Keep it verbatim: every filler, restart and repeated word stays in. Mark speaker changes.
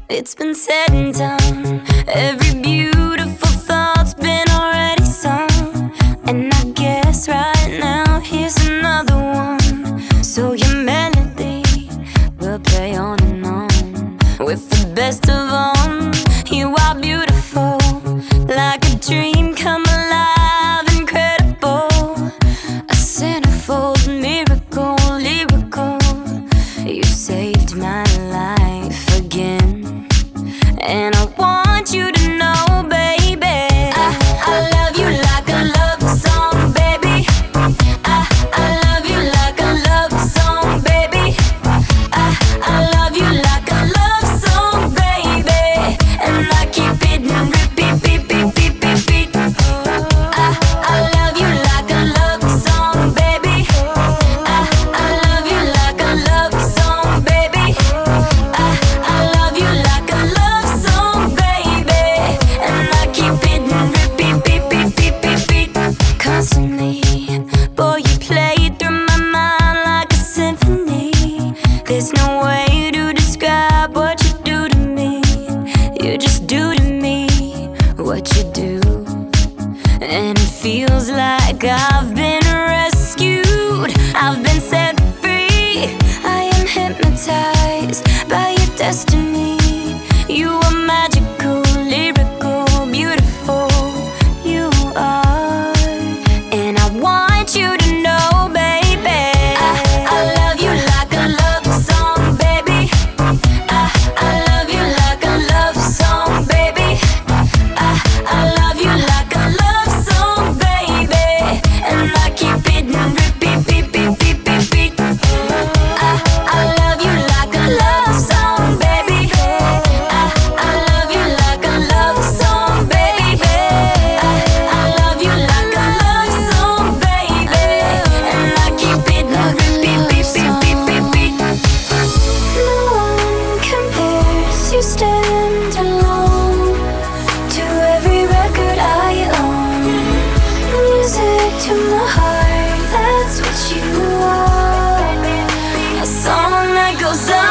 Speaker 1: It's been said and done. Every beautiful thought's been already sung. And I guess right now here's another one. So your melody will play on and on. With the best of them, you are beautiful, like a dream come alive, incredible. A centerfold miracle, lyrical. You saved my life again. And I want you to know, baby, I, I love you like a love song, baby. I, I love you like a love song, baby. I, I love you like a love song, baby. And I keep it in repeat, beat, beat, beat, beat, beat. I, I love you like a love song, baby. I, I love you like a love song, baby. I, I love you like a love song, baby. And I keep it in repeat, beat, beat, beat, beat, beat. Constantly, boy, you play through my mind like a symphony. There's no way to describe what you do to me. You just do to me what you do. And it feels like I've been rescued, I've been set free. I am hypnotized by your destiny. You are magical, lyrical, beautiful. You are. And I want you to know, baby, I, I love you like a love song, baby. I, I love you like a love song, baby. I, I love you like a love song, baby. And I keep it in repeat, beat, beat, beat, beat, beat. I, I love you like a love song, baby. I, I love you like a love song, baby. I, I love you like a love song, baby. And I keep it in repeat, beat, beat, beat, beat, beat. No one compares, you stand alone to every record I own. Music to my heart, that's what you are. A song that goes on